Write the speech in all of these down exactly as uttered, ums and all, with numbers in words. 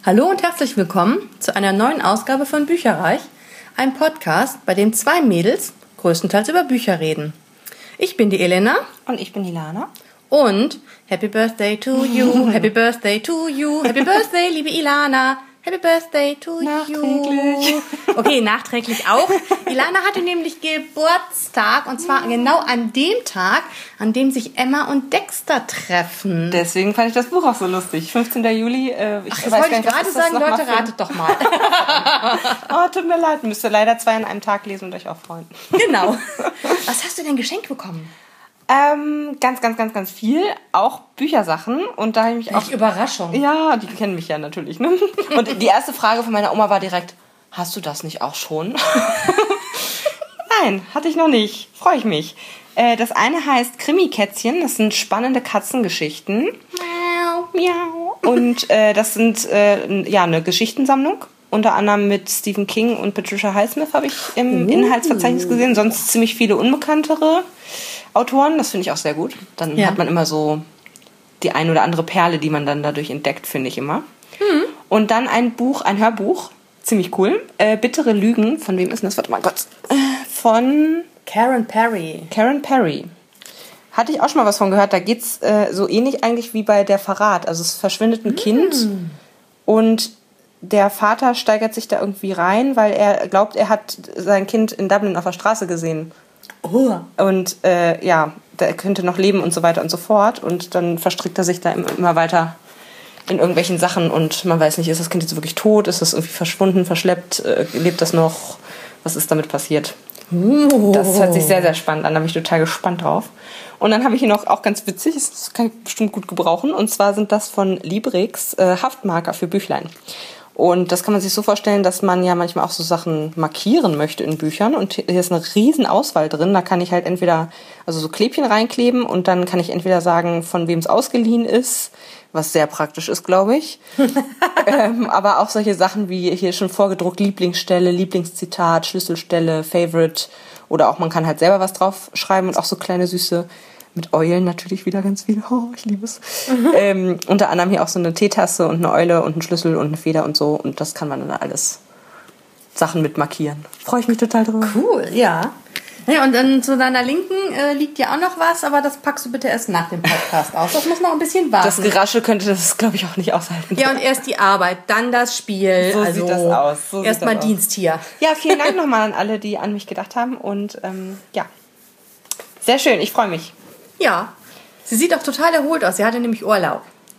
Hallo und herzlich willkommen zu einer neuen Ausgabe von Bücherreich, einem Podcast, bei dem zwei Mädels größtenteils über Bücher reden. Ich bin die Elena. Und ich bin die Lana. Und Happy Birthday to you, Happy Birthday to you, Happy Birthday, liebe Ilana. Happy Birthday to nachträglich. you. Okay, nachträglich auch. Ilana hatte nämlich Geburtstag und zwar genau an dem Tag, an dem sich Emma und Dexter treffen. Deswegen fand ich das Buch auch so lustig. fünfzehnten Juli. Äh, ich Ach, das wollte ich nicht, gerade sagen, Leute, ratet doch mal. Oh, tut mir leid. Müsst ihr leider zwei an einem Tag lesen und euch auch freuen. Genau. Was hast du denn geschenkt bekommen? Ähm, ganz, ganz, ganz, ganz viel. Auch Büchersachen. Und da habe ich mich auch... Echt Überraschung. Ja, die kennen mich ja natürlich. Ne? Und die erste Frage von meiner Oma war direkt, hast du das nicht auch schon? Nein, hatte ich noch nicht. Freue ich mich. Äh, das eine heißt Krimi-Kätzchen. Das sind spannende Katzengeschichten. Miau. Miau. Und äh, das sind äh, ja eine Geschichtensammlung. Unter anderem mit Stephen King und Patricia Highsmith habe ich im uh. Inhaltsverzeichnis gesehen. Sonst ziemlich viele unbekanntere Autoren. Das finde ich auch sehr gut. Dann ja. hat man immer so die ein oder andere Perle, die man dann dadurch entdeckt, finde ich immer. Mhm. Und dann ein Buch, ein Hörbuch. Ziemlich cool. Äh, Bittere Lügen. Von wem ist denn das? Warte mal Gott. Äh, von Karen Perry. Karen Perry. Hatte ich auch schon mal was von gehört. Da geht es äh, so ähnlich eigentlich wie bei Der Verrat. Also es verschwindet ein mhm. Kind und der Vater steigert sich da irgendwie rein, weil er glaubt, er hat sein Kind in Dublin auf der Straße gesehen. Oh. Und äh, ja, der könnte noch leben und so weiter und so fort. Und dann verstrickt er sich da immer weiter in irgendwelchen Sachen. Und man weiß nicht, ist das Kind jetzt wirklich tot? Ist das irgendwie verschwunden, verschleppt? Äh, lebt das noch? Was ist damit passiert? Oh. Das hört sich sehr, sehr spannend an. Da bin ich total gespannt drauf. Und dann habe ich hier noch, auch ganz witzig, das kann ich bestimmt gut gebrauchen. Und zwar sind das von Librix äh, Haftmarker für Büchlein. Und das kann man sich so vorstellen, dass man ja manchmal auch so Sachen markieren möchte in Büchern. Und hier ist eine riesen Auswahl drin. Da kann ich halt entweder also so Klebchen reinkleben und dann kann ich entweder sagen, von wem es ausgeliehen ist, was sehr praktisch ist, glaube ich. ähm, aber auch solche Sachen wie hier schon vorgedruckt, Lieblingsstelle, Lieblingszitat, Schlüsselstelle, Favorite. Oder auch man kann halt selber was drauf schreiben und auch so kleine süße... Mit Eulen natürlich wieder ganz viel. Oh, ich liebe es. Mhm. Ähm, unter anderem hier auch so eine Teetasse und eine Eule und einen Schlüssel und eine Feder und so. Und das kann man dann alles Sachen mit markieren. Freue ich mich total drüber. Cool, ja. Ja, und dann zu deiner Linken äh, liegt ja auch noch was, aber das packst du bitte erst nach dem Podcast aus. Das muss noch ein bisschen warten. Das Geraschel könnte das, glaube ich, auch nicht aushalten. Ja, und erst die Arbeit, dann das Spiel. So also sieht das aus. So erstmal Dienst hier. Ja, vielen Dank nochmal an alle, die an mich gedacht haben. Und ähm, ja, sehr schön. Ich freue mich. Ja. Sie sieht auch total erholt aus. Sie hatte nämlich Urlaub.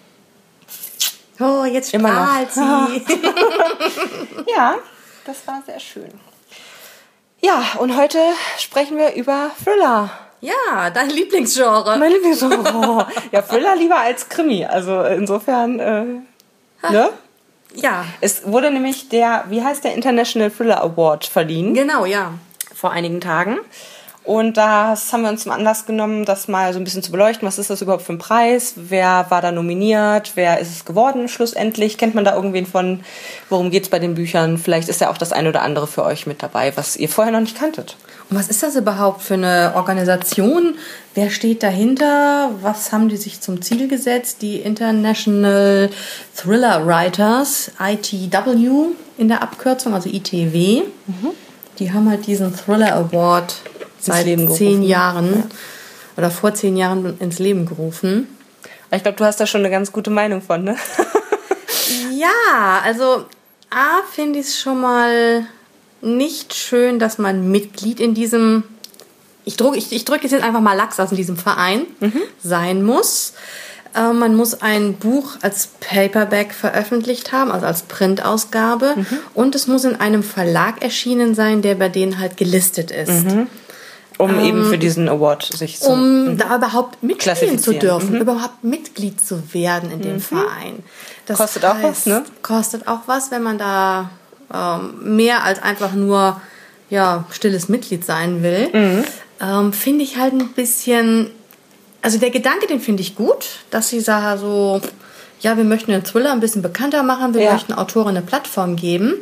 Oh, jetzt strahlt sie. Ja, das war sehr schön. Ja, und heute sprechen wir über Thriller. Ja, dein Lieblingsgenre. Mein Lieblingsgenre. Ja, Thriller lieber als Krimi. Also insofern, äh, ne? Ja. Es wurde nämlich der, wie heißt der International Thriller Award verliehen. Genau, ja. Vor einigen Tagen. Und das haben wir uns zum Anlass genommen, das mal so ein bisschen zu beleuchten. Was ist das überhaupt für ein Preis? Wer war da nominiert? Wer ist es geworden schlussendlich? Kennt man da irgendwen von? Worum geht es bei den Büchern? Vielleicht ist ja auch das ein oder andere für euch mit dabei, was ihr vorher noch nicht kanntet. Und was ist das überhaupt für eine Organisation? Wer steht dahinter? Was haben die sich zum Ziel gesetzt? Die International Thriller Writers, I T W in der Abkürzung, also I T W. Mhm. Die haben halt diesen Thriller Award seit zehn Jahren ja. oder vor zehn Jahren ins Leben gerufen. Ich glaube, du hast da schon eine ganz gute Meinung von, ne? Ja, also A, finde ich es schon mal nicht schön, dass man Mitglied in diesem, ich drücke ich, ich drück jetzt einfach mal Lachs aus, in diesem Verein mhm. sein muss. Äh, man muss ein Buch als Paperback veröffentlicht haben, also als Printausgabe. Mhm. Und es muss in einem Verlag erschienen sein, der bei denen halt gelistet ist. Mhm. Um ähm, eben für diesen Award sich zu... Um mhm. da überhaupt mitspielen zu dürfen, mhm. überhaupt Mitglied zu werden in dem mhm. Verein. Das kostet heißt, auch was, ne? Kostet auch was, wenn man da ähm, mehr als einfach nur ja, stilles Mitglied sein will. Mhm. Ähm, finde ich halt ein bisschen... Also der Gedanke, den finde ich gut, dass sie sagen so, ja, wir möchten den Thriller ein bisschen bekannter machen, wir ja. möchten Autoren eine Plattform geben.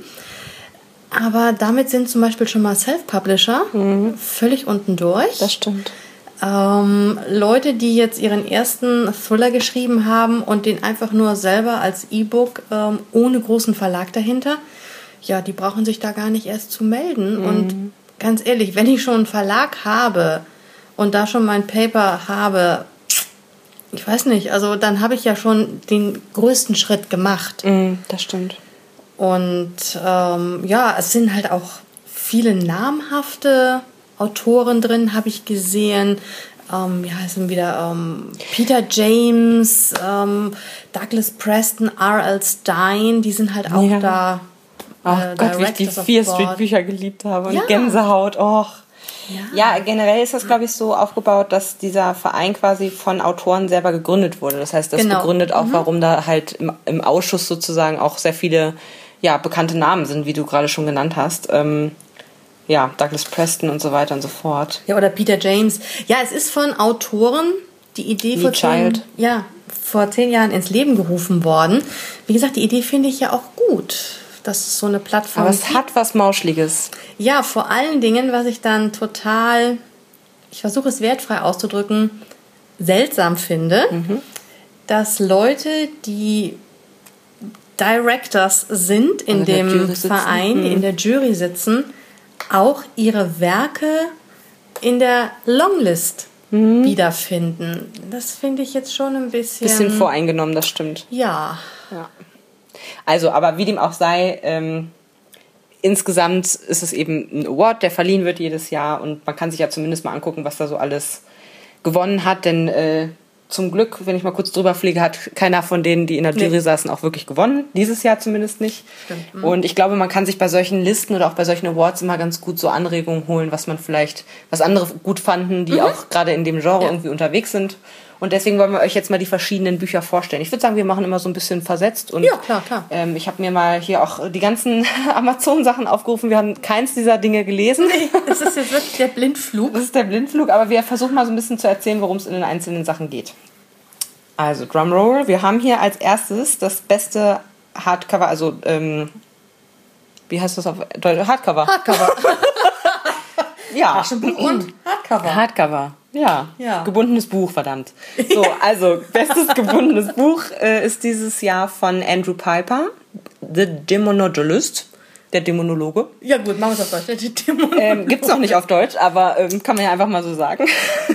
Aber damit sind zum Beispiel schon mal Self-Publisher mhm. völlig unten durch. Das stimmt. Ähm, Leute, die jetzt ihren ersten Thriller geschrieben haben und den einfach nur selber als E-Book ähm, ohne großen Verlag dahinter, ja, die brauchen sich da gar nicht erst zu melden. Mhm. Und ganz ehrlich, wenn ich schon einen Verlag habe und da schon mein Paper habe, ich weiß nicht, also dann habe ich ja schon den größten Schritt gemacht. Mhm, das stimmt. Und ähm, ja, es sind halt auch viele namhafte Autoren drin, habe ich gesehen. Ähm, wie heißen wieder? Ähm, Peter James, ähm, Douglas Preston, R L Stein, die sind halt auch ja. da. Ach äh, Gott, wie ich die Fear Street Bücher geliebt habe. Und ja. Gänsehaut, och. Ja. ja, generell ist das, glaube ich, so aufgebaut, dass dieser Verein quasi von Autoren selber gegründet wurde. Das heißt, das genau. begründet auch, mhm. warum da halt im, im Ausschuss sozusagen auch sehr viele ja, bekannte Namen sind, wie du gerade schon genannt hast. Ähm, ja, Douglas Preston und so weiter und so fort. Ja, oder Peter James. Ja, es ist von Autoren die Idee vor zehn, ja, vor zehn Jahren ins Leben gerufen worden. Wie gesagt, die Idee finde ich ja auch gut. Das ist so eine Plattform. Aber es gibt. Hat was Mauschliges. Ja, vor allen Dingen, was ich dann total, ich versuche es wertfrei auszudrücken, seltsam finde, mhm. dass Leute, die Directors sind in also dem Verein, mhm. die in der Jury sitzen, auch ihre Werke in der Longlist mhm. wiederfinden. Das finde ich jetzt schon ein bisschen... Bisschen voreingenommen, das stimmt. Ja. ja. Also, aber wie dem auch sei, ähm, insgesamt ist es eben ein Award, der verliehen wird jedes Jahr und man kann sich ja zumindest mal angucken, was da so alles gewonnen hat, denn äh, zum Glück, wenn ich mal kurz drüber fliege, hat keiner von denen, die in der Jury nee. saßen, auch wirklich gewonnen. Dieses Jahr zumindest nicht. Stimmt. Und ich glaube, man kann sich bei solchen Listen oder auch bei solchen Awards immer ganz gut so Anregungen holen, was man vielleicht, was andere gut fanden, die mhm. auch gerade in dem Genre ja. irgendwie unterwegs sind. Und deswegen wollen wir euch jetzt mal die verschiedenen Bücher vorstellen. Ich würde sagen, wir machen immer so ein bisschen versetzt. Und, ja, klar, klar. Ähm, ich habe mir mal hier auch die ganzen Amazon-Sachen aufgerufen. Wir haben keins dieser Dinge gelesen. Nee, das ist jetzt wirklich der Blindflug. Das ist der Blindflug, aber wir versuchen mal so ein bisschen zu erzählen, worum es in den einzelnen Sachen geht. Also, Drumroll. Wir haben hier als erstes das beste Hardcover, also, ähm, wie heißt das auf Deutsch? Hardcover. Hardcover. Ja. Taschenbuch und Hardcover. Hardcover. Ja. ja, gebundenes Buch, verdammt. So, also, bestes gebundenes Buch äh, ist dieses Jahr von Andrew Piper, The Demonologist, der Dämonologe. Ja gut, machen wir es auf Deutsch. Ähm, gibt's noch nicht auf Deutsch, aber ähm, kann man ja einfach mal so sagen.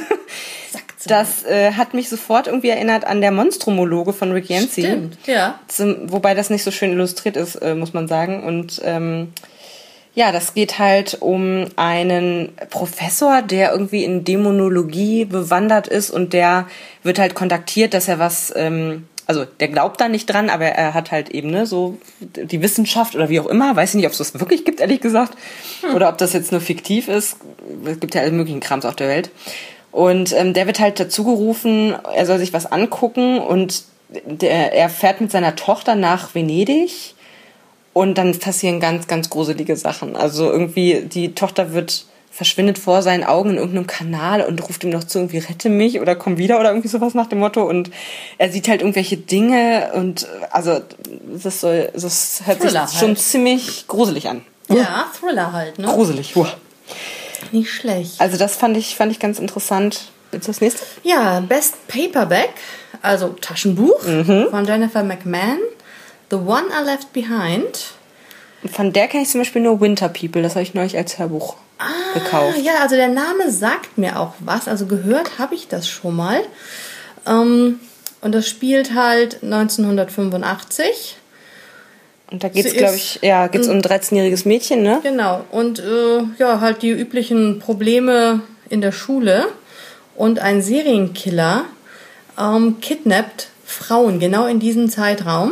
Das äh, hat mich sofort irgendwie erinnert an der Monstrumologe von Rick Yancey. Stimmt, ja. Zum, wobei das nicht so schön illustriert ist, äh, muss man sagen. Und ähm, ja, das geht halt um einen Professor, der irgendwie in Dämonologie bewandert ist und der wird halt kontaktiert, dass er was, ähm, also der glaubt da nicht dran, aber er hat halt eben ne, so die Wissenschaft oder wie auch immer, weiß ich nicht, ob es das wirklich gibt, ehrlich gesagt, hm. oder ob das jetzt nur fiktiv ist. Es gibt ja alle möglichen Krams auf der Welt. Und ähm, der wird halt dazu gerufen, er soll sich was angucken und der, er fährt mit seiner Tochter nach Venedig und dann passieren ganz, ganz gruselige Sachen. Also irgendwie die Tochter wird verschwindet vor seinen Augen in irgendeinem Kanal und ruft ihm noch zu, irgendwie rette mich oder komm wieder oder irgendwie sowas nach dem Motto und er sieht halt irgendwelche Dinge und also das, soll, das hört Thriller sich schon halt. ziemlich gruselig an. Ja, Thriller halt, ne? Gruselig, huh. Nicht schlecht. Also das fand ich, fand ich ganz interessant. Jetzt das nächste? Ja, Best Paperback, also Taschenbuch mhm. von Jennifer McMahon. The One I Left Behind. Von der kenne ich zum Beispiel nur Winter People. Das habe ich neulich als Hörbuch ah, gekauft. Ja, also der Name sagt mir auch was. Also gehört habe ich das schon mal. Ähm, und das spielt halt neunzehnhundertfünfundachtzig. Und da geht es, glaube ich, ja, geht's um ein dreizehnjähriges Mädchen, ne? Genau. Und äh, ja, halt die üblichen Probleme in der Schule. Und ein Serienkiller ähm, kidnappt Frauen genau in diesem Zeitraum.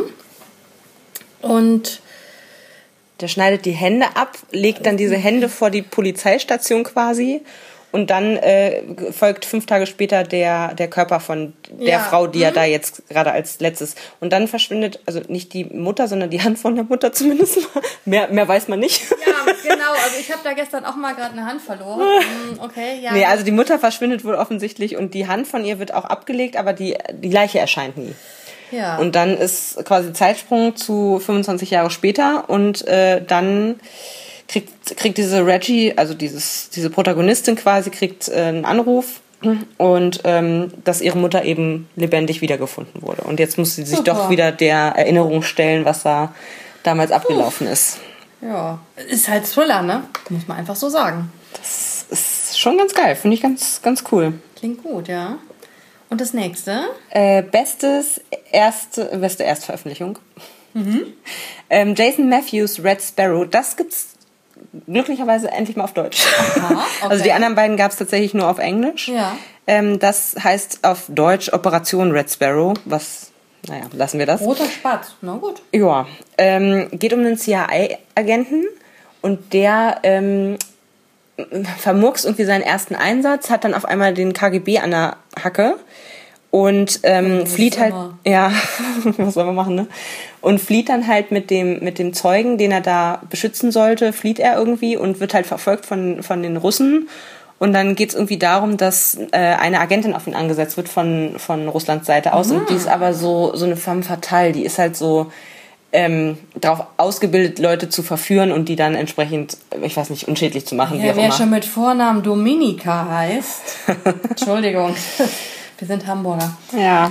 Und der schneidet die Hände ab, legt dann diese Hände vor die Polizeistation quasi. Und dann äh, folgt fünf Tage später der, der Körper von der ja. Frau, die mhm. ja da jetzt gerade als letztes. Und dann verschwindet, also nicht die Mutter, sondern die Hand von der Mutter zumindest. mehr, mehr weiß man nicht. Ja, genau. Also ich habe da gestern auch mal gerade eine Hand verloren. Okay, ja. Nee, also die Mutter verschwindet wohl offensichtlich und die Hand von ihr wird auch abgelegt, aber die, die Leiche erscheint nie. Ja. Und dann ist quasi Zeitsprung zu fünfundzwanzig Jahre später und äh, dann kriegt, kriegt diese Reggie, also dieses, diese Protagonistin quasi, kriegt äh, einen Anruf und ähm, dass ihre Mutter eben lebendig wiedergefunden wurde. Und jetzt muss sie sich Super. doch wieder der Erinnerung stellen, was da damals Puh. abgelaufen ist. Ja, ist halt Thriller, ne? Muss man einfach so sagen. Das ist schon ganz geil, finde ich ganz, ganz cool. Klingt gut, ja. Und das nächste? Äh, bestes erste, beste Erstveröffentlichung. Mhm. Ähm, Jason Matthews' Red Sparrow. Das gibt's glücklicherweise endlich mal auf Deutsch. Aha, okay. Also die anderen beiden gab es tatsächlich nur auf Englisch. Ja. Ähm, das heißt auf Deutsch Operation Red Sparrow. Was, naja, lassen wir das. Roter Spatz, na gut. Ja. Ähm, geht um einen C I A-Agenten und der ähm, vermurkst irgendwie seinen ersten Einsatz, hat dann auf einmal den K G B an der Hacke und ähm, oh, flieht halt, immer. ja, was soll man machen, ne? Und flieht dann halt mit dem mit dem Zeugen, den er da beschützen sollte, flieht er irgendwie und wird halt verfolgt von von den Russen. Und dann geht es irgendwie darum, dass äh, eine Agentin auf ihn angesetzt wird von von Russlands Seite aus. Mhm. Und die ist aber so so eine femme fatale, die ist halt so Ähm, darauf ausgebildet, Leute zu verführen und die dann entsprechend, ich weiß nicht, unschädlich zu machen. Ja, wie auch wer immer. schon mit Vornamen Dominika heißt. Entschuldigung, wir sind Hamburger. Ja.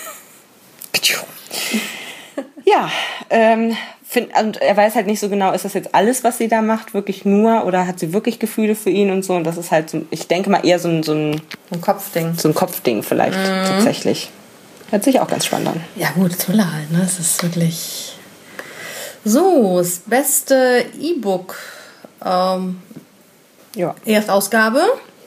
ja, ähm, find, und er weiß halt nicht so genau, ist das jetzt alles, was sie da macht, wirklich nur, oder hat sie wirklich Gefühle für ihn und so. Und das ist halt, so, ich denke mal, eher so ein, so ein, ein Kopfding. So ein Kopfding vielleicht, mhm. tatsächlich. Hört sich auch ganz spannend an. Ja gut, Thriller halt, ne? Es ist wirklich... So, das beste E-Book. Ähm, ja. Erstausgabe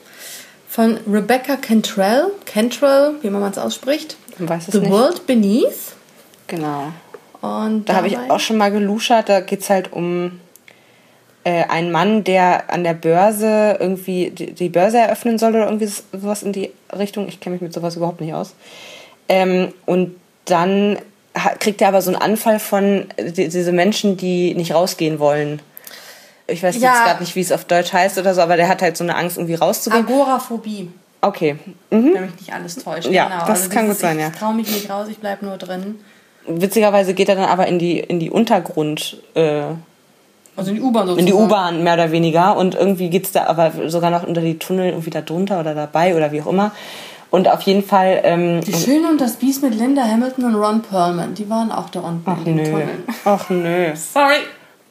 von Rebecca Cantrell. Cantrell, wie man es ausspricht. Man weiß es The nicht. World Beneath. Genau. Und da habe ich auch schon mal geluschert. Da geht es halt um äh, einen Mann, der an der Börse irgendwie die, die Börse eröffnen soll oder irgendwie sowas in die Richtung. Ich kenne mich mit sowas überhaupt nicht aus. Ähm, und dann kriegt er aber so einen Anfall von die, diese Menschen, die nicht rausgehen wollen. Ich weiß ja. jetzt gerade nicht, wie es auf Deutsch heißt oder so, aber der hat halt so eine Angst, irgendwie rauszugehen. Agoraphobie. Okay. Mhm. Wenn mich nicht alles täuscht. Ja, genau. das also kann dieses, gut sein, ich, ja. Ich traue mich nicht raus, ich bleibe nur drin. Witzigerweise geht er dann aber in die, in die Untergrund... Äh, also in die U-Bahn sozusagen. In die U-Bahn, mehr oder weniger. Und irgendwie geht es da aber sogar noch unter die Tunnel irgendwie da drunter oder dabei oder wie auch immer. Und auf jeden Fall... Ähm, die Schöne und das Biest mit Linda Hamilton und Ron Perlman, die waren auch da unten ach in den nö. Tunneln. Ach nö. Sorry.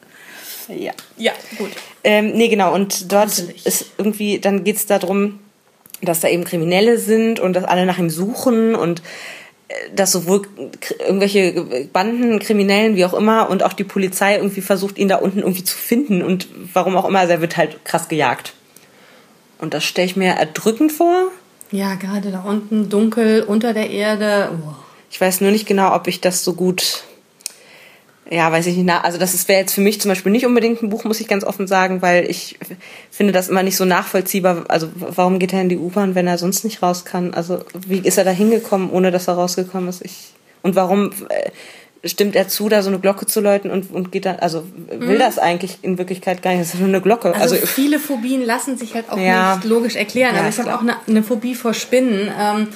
Ja. Ja, gut. Ähm, nee, genau. Und dort Gruselig. ist irgendwie, dann geht es darum, dass da eben Kriminelle sind und dass alle nach ihm suchen und äh, dass sowohl k- irgendwelche Banden, Kriminellen, wie auch immer, und auch die Polizei irgendwie versucht, ihn da unten irgendwie zu finden und warum auch immer, also er wird halt krass gejagt. Und das stelle ich mir erdrückend vor. Ja, gerade da unten, dunkel, unter der Erde. Oh. Ich weiß nur nicht genau, ob ich das so gut... Ja, weiß ich nicht. Also das wäre jetzt für mich zum Beispiel nicht unbedingt ein Buch, muss ich ganz offen sagen, weil ich finde das immer nicht so nachvollziehbar. Also warum geht er in die U-Bahn, wenn er sonst nicht raus kann? Also wie ist er da hingekommen, ohne dass er rausgekommen ist? Ich, und warum äh, stimmt er zu, da so eine Glocke zu läuten und, und geht dann, also will mhm. das eigentlich in Wirklichkeit gar nicht? Das ist nur eine Glocke. Also, also viele Phobien lassen sich halt auch ja. nicht logisch erklären. Ja, also ich habe auch eine, eine Phobie vor Spinnen, ähm,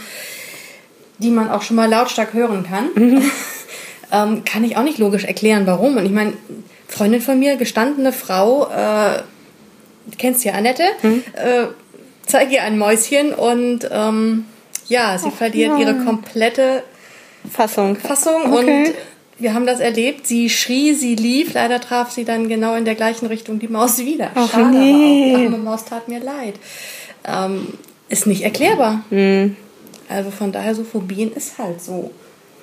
die man auch schon mal lautstark hören kann. Mhm. Ähm, kann ich auch nicht logisch erklären, warum. Und ich meine, Freundin von mir, gestandene Frau, äh, du kennst ja Annette, hm? äh, zeige ihr ein Mäuschen und ähm, ja, sie Ach, verliert nein. ihre komplette Fassung. Fassung okay. Und wir haben das erlebt. Sie schrie, sie lief, leider traf sie dann genau in der gleichen Richtung die Maus wieder. Ach, Schade, nee. aber auch die arme Maus tat mir leid. Ähm, ist nicht erklärbar. Hm. Also von daher, so Phobien ist halt so.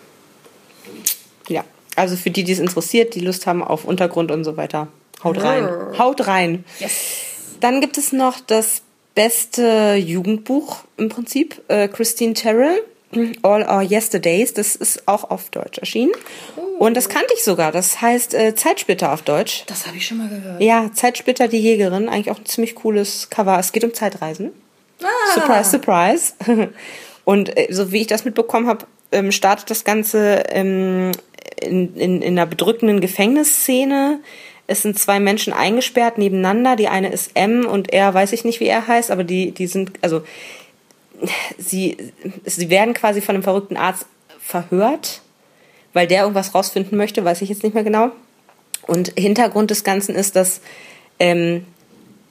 Ja, also für die, die es interessiert, die Lust haben auf Untergrund und so weiter, haut rein. Haut rein. Yes. Dann gibt es noch das beste Jugendbuch im Prinzip, äh, Christine Terrell, All Our Yesterdays. Das ist auch auf Deutsch erschienen. Oh. Und das kannte ich sogar. Das heißt äh, Zeitsplitter auf Deutsch. Das habe ich schon mal gehört. Ja, Zeitsplitter, die Jägerin. Eigentlich auch ein ziemlich cooles Cover. Es geht um Zeitreisen. Ah. Surprise, surprise. Und äh, so wie ich das mitbekommen habe, ähm, startet das Ganze ähm, In, in, in einer bedrückenden Gefängnisszene. Es sind zwei Menschen eingesperrt nebeneinander. Die eine ist M und er weiß ich nicht, wie er heißt, aber die, die sind, also sie, sie werden quasi von einem verrückten Arzt verhört, weil der irgendwas rausfinden möchte, weiß ich jetzt nicht mehr genau. Und Hintergrund des Ganzen ist, dass ähm,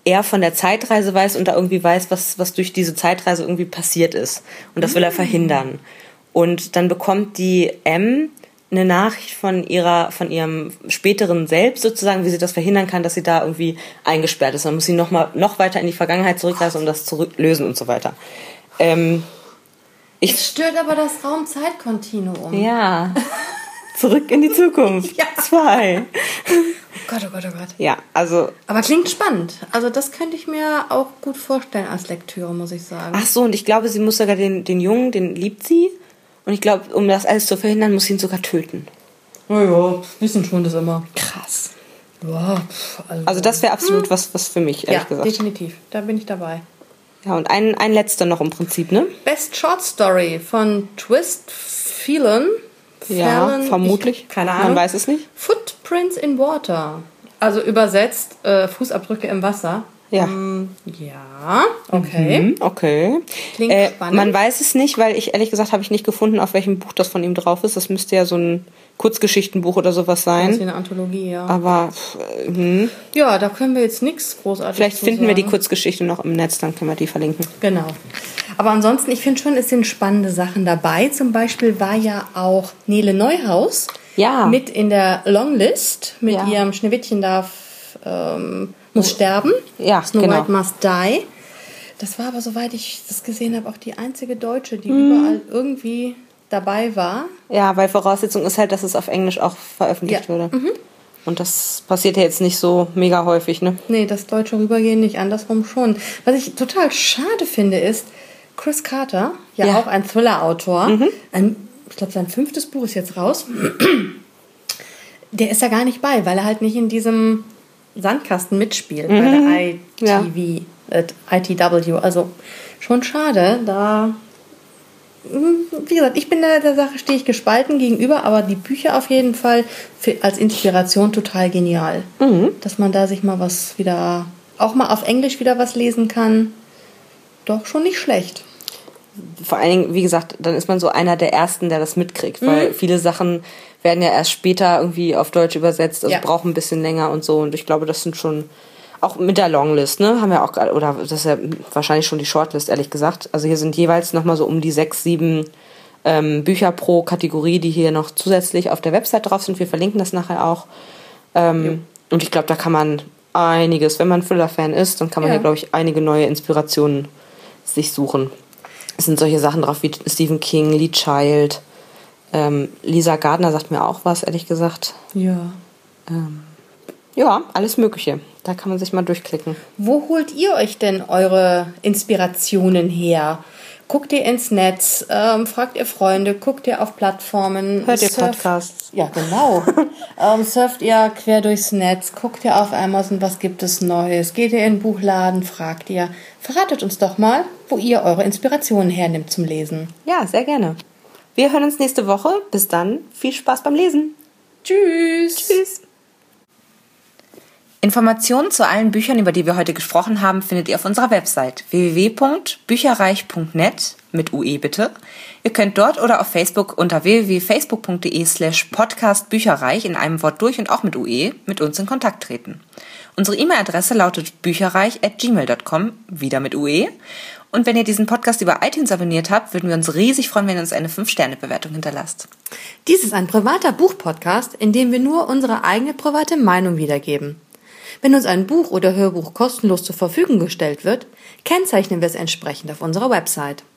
er von der Zeitreise weiß und da irgendwie weiß, was, was durch diese Zeitreise irgendwie passiert ist. Und das will er verhindern. Und dann bekommt die M eine Nachricht von ihrer, von ihrem späteren Selbst sozusagen, wie sie das verhindern kann, dass sie da irgendwie eingesperrt ist. Dann muss sie noch mal, noch weiter in die Vergangenheit zurückreisen, um das zu lösen und so weiter. Ähm, ich es stört aber das Raum-Zeit-Kontinuum. Ja. Zurück in die Zukunft. Ja. Zwei. Oh Gott, oh Gott, oh Gott. Ja, also. Aber klingt spannend. Also das könnte ich mir auch gut vorstellen als Lektüre, muss ich sagen. Ach so, und ich glaube, sie muss sogar den, den Jungen, den liebt sie. Und ich glaube, um das alles zu verhindern, muss sie ihn sogar töten. Naja, wissen schon das immer. Krass. Ja, also, also das wäre absolut hm. was, was für mich, ehrlich ja, gesagt. Ja, definitiv. Da bin ich dabei. Ja, und ein, ein letzter noch im Prinzip, ne? Best Short Story von Twist Phelan. Ja, Fallon, vermutlich. Ich, keine Ahnung. Man weiß es nicht. Footprints in Water. Also übersetzt äh, Fußabdrücke im Wasser. Ja. Ähm, ja, okay. Mhm, okay. Klingt äh, spannend. Man weiß es nicht, weil ich ehrlich gesagt habe ich nicht gefunden, auf welchem Buch das von ihm drauf ist. Das müsste ja so ein Kurzgeschichtenbuch oder sowas sein. Das ist wie eine Anthologie, ja. Aber, hm. Ja, da können wir jetzt nichts großartig Vielleicht zu finden sagen. wir die Kurzgeschichte noch im Netz, dann können wir die verlinken. Genau. Aber ansonsten, ich finde schon, es sind spannende Sachen dabei. Zum Beispiel war ja auch Nele Neuhaus ja. mit in der Longlist mit ja. ihrem Schneewittchen darf ähm, muss sterben. Ja, Snow genau. White Must Die. Das war aber, soweit ich das gesehen habe, auch die einzige Deutsche, die mhm. überall irgendwie dabei war. Ja, weil Voraussetzung ist halt, dass es auf Englisch auch veröffentlicht ja. wurde. Mhm. Und das passiert ja jetzt nicht so mega häufig, ne? Nee, das deutsche Rübergehen nicht, andersrum schon. Was ich total schade finde, ist, Chris Carter, ja, ja. auch ein Thriller-Autor, mhm. ein, ich glaube, sein fünftes Buch ist jetzt raus, der ist da gar nicht bei, weil er halt nicht in diesem Sandkasten mitspielt, mhm. bei der I T V, ja. äh, I T W. Also schon schade, da, wie gesagt, ich bin der, der Sache, stehe ich gespalten gegenüber, aber die Bücher auf jeden Fall für, als Inspiration total genial. Mhm. Dass man da sich mal was wieder, auch mal auf Englisch wieder was lesen kann. Doch schon nicht schlecht. Vor allen Dingen, wie gesagt, dann ist man so einer der Ersten, der das mitkriegt, weil mhm. viele Sachen werden ja erst später irgendwie auf Deutsch übersetzt, also ja. brauchen ein bisschen länger und so. Und ich glaube, das sind schon, auch mit der Longlist, ne, haben wir auch, oder das ist ja wahrscheinlich schon die Shortlist, ehrlich gesagt. Also hier sind jeweils nochmal so um die sechs, sieben ähm, Bücher pro Kategorie, die hier noch zusätzlich auf der Website drauf sind. Wir verlinken das nachher auch. Ähm, und ich glaube, da kann man einiges, wenn man Thriller-Fan ist, dann kann man ja. hier, glaube ich, einige neue Inspirationen sich suchen. Es sind solche Sachen drauf wie Stephen King, Lee Child, ähm, Lisa Gardner sagt mir auch was, ehrlich gesagt. Ja. Ähm, ja, alles Mögliche. Da kann man sich mal durchklicken. Wo holt ihr euch denn eure Inspirationen her? Guckt ihr ins Netz, ähm, fragt ihr Freunde, guckt ihr auf Plattformen. Hört ihr Podcasts? Ja, genau. ähm, surft ihr quer durchs Netz, guckt ihr auf Amazon, was gibt es Neues? Geht ihr in den Buchladen, fragt ihr. Verratet uns doch mal, wo ihr eure Inspirationen hernimmt zum Lesen. Ja, sehr gerne. Wir hören uns nächste Woche. Bis dann. Viel Spaß beim Lesen. Tschüss. Tschüss. Informationen zu allen Büchern, über die wir heute gesprochen haben, findet ihr auf unserer Website w w w punkt bücherreich punkt net mit U E bitte. Ihr könnt dort oder auf Facebook unter w w w punkt facebook punkt de slash podcast bücherreich in einem Wort durch und auch mit U E mit uns in Kontakt treten. Unsere E-Mail-Adresse lautet bücherreich at gmail punkt com, wieder mit U E. Und wenn ihr diesen Podcast über iTunes abonniert habt, würden wir uns riesig freuen, wenn ihr uns eine fünf Sterne Bewertung hinterlasst. Dies ist ein privater Buchpodcast, in dem wir nur unsere eigene private Meinung wiedergeben. Wenn uns ein Buch oder Hörbuch kostenlos zur Verfügung gestellt wird, kennzeichnen wir es entsprechend auf unserer Website.